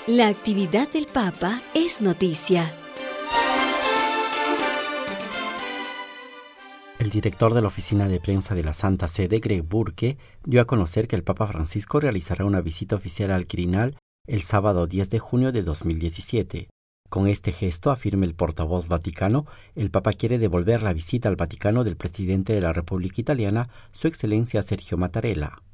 La actividad del Papa es noticia. El director de la oficina de prensa de la Santa Sede, Greg Burke, dio a conocer que el Papa Francisco realizará una visita oficial al Quirinal el sábado 10 de junio de 2017. Con este gesto, afirma el portavoz vaticano, el Papa quiere devolver la visita al Vaticano del presidente de la República Italiana, Su Excelencia Sergio Mattarella.